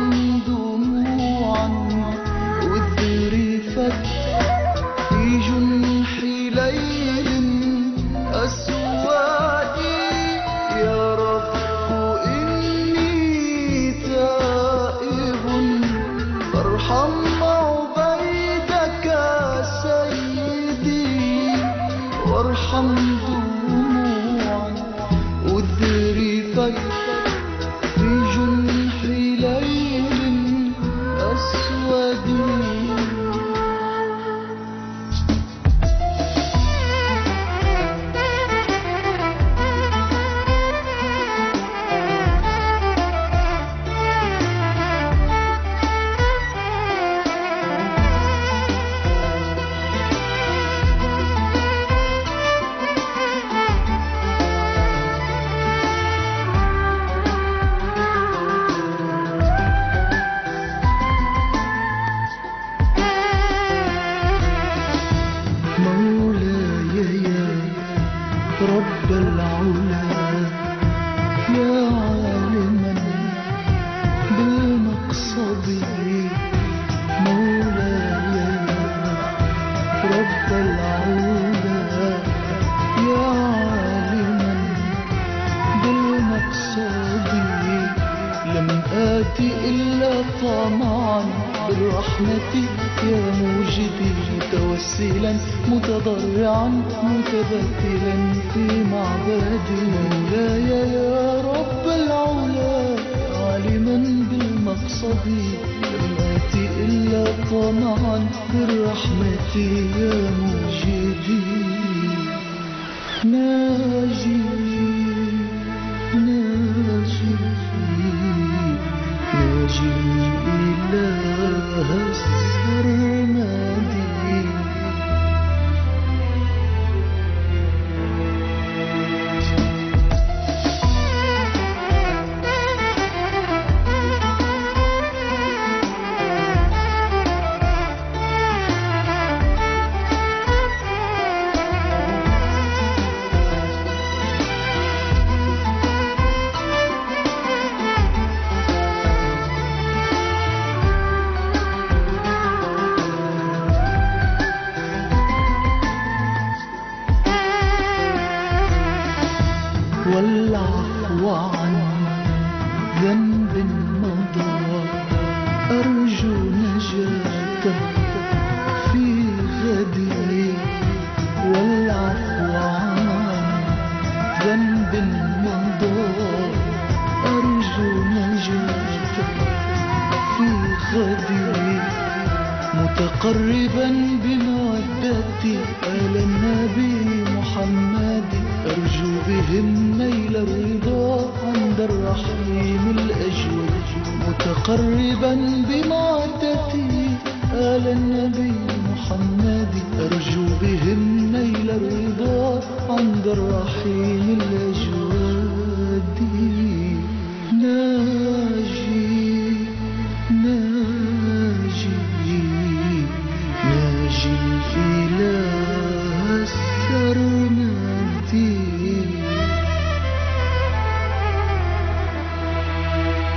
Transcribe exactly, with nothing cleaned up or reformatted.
دموعا وذرفت في جنح ليل أسود. يا رب إني تائب فارحم عبيدك سيدي، وارحم دموعا وذرفت في جنح ليل أسود. رب العلا يا عالما بالمقصد، مولاي رب العلا يا عالما بالمقصد. لم آت إلا طمعا بالرحمة يا موجدي، متوسلا متضرعا متبتلا في معبدي. مولاي يا رب العلا عالما بالمقصد، لم آت إلا طمعا بالرحمة يا موجدي. ناجي ناجي ناجي إله السرمدي. والعفو عن ذنب مضى أرجو نجاتك في غدي. والعفو عن ذنب مضى أرجو نجاتك في غدي. متقربا بمودتي آل النبي محمد، أرجو بهم نيل الرضا عند الرحيم الأجود. متقربا بمودتي آل النبي محمد، أرجو بهم نيل الرضا عند الرحيم الأجود. ناجي ناجي